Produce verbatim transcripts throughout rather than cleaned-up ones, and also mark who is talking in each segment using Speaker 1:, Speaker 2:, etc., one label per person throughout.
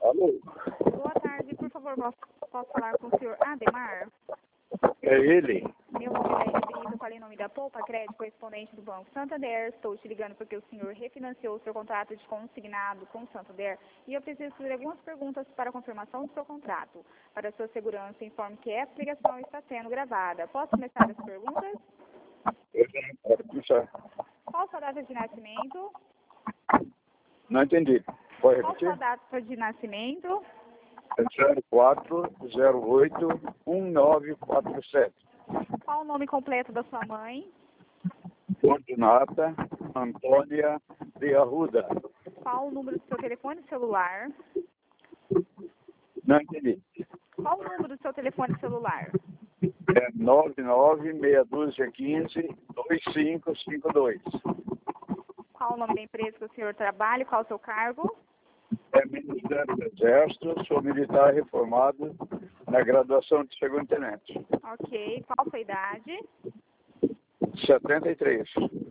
Speaker 1: Alô?
Speaker 2: Boa tarde, por favor, posso, posso falar com o senhor Ademar?
Speaker 1: É ele?
Speaker 2: Meu nome é Laine Brito, falei em nome da Poupa Crédito, correspondente do Banco Santander. Estou te ligando porque o senhor refinanciou o seu contrato de consignado com o Santander e eu preciso fazer algumas perguntas para a confirmação do seu contrato. Para sua segurança, informe que essa ligação está sendo gravada. Posso começar as perguntas?
Speaker 1: Pode começar.
Speaker 2: Qual sua data de nascimento?
Speaker 1: Não entendi. Pode
Speaker 2: Qual sua
Speaker 1: repetir?
Speaker 2: data de nascimento?
Speaker 1: É zero quatro zero oito um nove quatro sete.
Speaker 2: Qual o nome completo da sua mãe?
Speaker 1: Fortunata Antônia de Arruda.
Speaker 2: Qual o número do seu telefone celular?
Speaker 1: Não entendi.
Speaker 2: Qual o número do seu telefone celular?
Speaker 1: É nove nove meia dúzia quinze dois cinco cinco dois.
Speaker 2: Qual o nome da empresa que o senhor trabalha? Qual o seu cargo?
Speaker 1: É Ministério do Exército, sou militar reformado na graduação de segundo tenente.
Speaker 2: Ok. Qual a sua idade?
Speaker 1: setenta e três.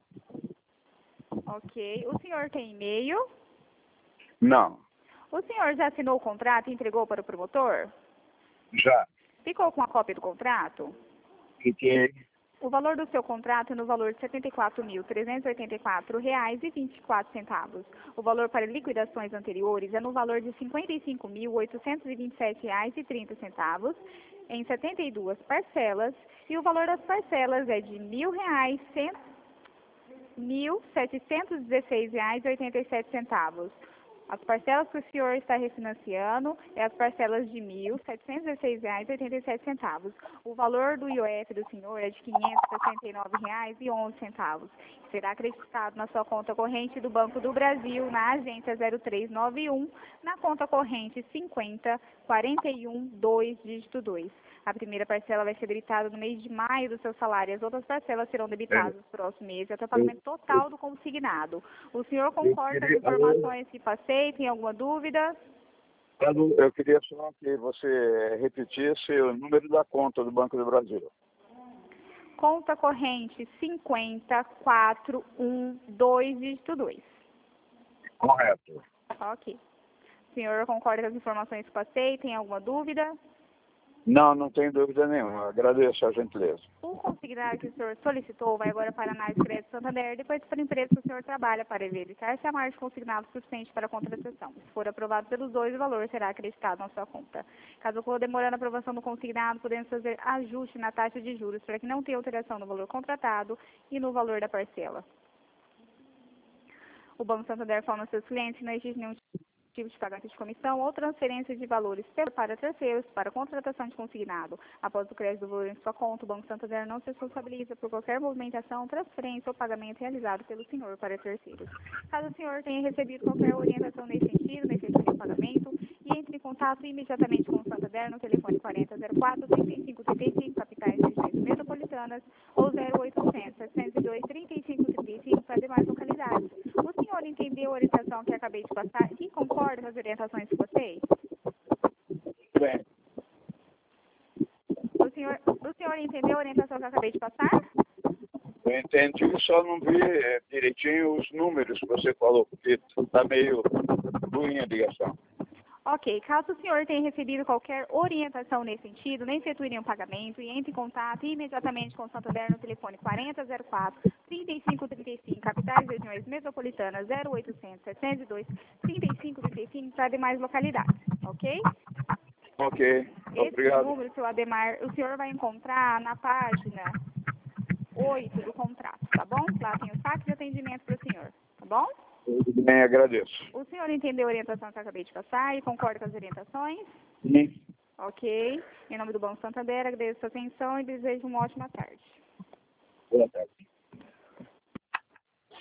Speaker 2: Ok. O senhor tem e-mail?
Speaker 1: Não.
Speaker 2: O senhor já assinou o contrato e entregou para o promotor?
Speaker 1: Já.
Speaker 2: Ficou com a cópia do contrato?
Speaker 1: Fiquei.
Speaker 2: O valor do seu contrato é no valor de setenta e quatro mil, trezentos e oitenta e quatro reais e vinte e quatro centavos. O valor para liquidações anteriores é no valor de cinquenta e cinco mil, oitocentos e vinte e sete reais e trinta centavos, em setenta e duas parcelas, e o valor das parcelas é de mil reais, mil setecentos e dezesseis reais e oitenta e sete centavos. As parcelas que o senhor está refinanciando é as parcelas de mil setecentos e dezesseis reais e oitenta e sete centavos. O valor do I O F do senhor é de quinhentos e sessenta e nove reais e onze centavos. Será acreditado na sua conta corrente do Banco do Brasil, na agência zero três nove um, na conta corrente cinquenta, quarenta e um, dois, dígito dois. A primeira parcela vai ser debitada no mês de maio do seu salário. As outras parcelas serão debitadas nos próximos meses até o pagamento total do consignado. O senhor concorda com as informações que passei? Tem alguma dúvida?
Speaker 1: Eu queria só que você repetisse o número da conta do Banco do Brasil.
Speaker 2: Conta corrente cinquenta, quatro, um, dois, dígito dois.
Speaker 1: Correto.
Speaker 2: Ok. O senhor concorda com as informações que passei? Tem alguma dúvida?
Speaker 1: Não, não tenho dúvida nenhuma. Agradeço a gentileza.
Speaker 2: O consignado que o senhor solicitou vai agora para a análise de crédito Santander, depois para a empresa que o senhor trabalha para verificar se a margem consignado é suficiente para a contratação. Se for aprovado pelos dois, o valor será acreditado na sua conta. Caso for demorando a aprovação do consignado, podemos fazer ajuste na taxa de juros para que não tenha alteração no valor contratado e no valor da parcela. O Banco Santander informa aos seus clientes que não existe nenhum tipo de pagamento de comissão ou transferência de valores para terceiros para contratação de consignado. Após o crédito do valor em sua conta, o Banco Santander não se responsabiliza por qualquer movimentação, transferência ou pagamento realizado pelo senhor para terceiros. Caso o senhor tenha recebido qualquer orientação nesse sentido, não efetue o pagamento e entre em contato imediatamente com o Santander no telefone quarenta zero quatro, trinta e cinco trinta e cinco, capitais e regiões metropolitanas, ou zero oitocentos, setecentos e dois, trinta e cinco trinta e cinco para demais localidades. O senhor entendeu a orientação que acabei de passar e concorda com as orientações que passei?
Speaker 1: Bem,
Speaker 2: O senhor, o senhor entendeu a orientação que eu acabei de passar?
Speaker 1: eu entendi, só não vi é, direitinho os números que você falou, porque está meio ruim a ligação.
Speaker 2: Ok, caso o senhor tenha recebido qualquer orientação nesse sentido, nem efetue nenhum pagamento e entre em contato imediatamente com o Santander no telefone quarenta zero quatro, trinta e cinco trinta e cinco, capitais e regiões metropolitanas zero oitocentos, setecentos e dois, trinta e cinco trinta e cinco para demais localidades, ok?
Speaker 1: Ok, obrigado.
Speaker 2: Esse número, seu Ademar, o senhor vai encontrar na página oito do contrato, tá bom? Lá tem o saque de atendimento para o senhor, tá bom?
Speaker 1: Tudo bem, agradeço.
Speaker 2: O senhor entendeu a orientação que eu acabei de passar e concorda com as orientações?
Speaker 1: Sim.
Speaker 2: Ok. Em nome do Banco Santander, agradeço a sua atenção e desejo uma ótima tarde.
Speaker 1: Boa tarde.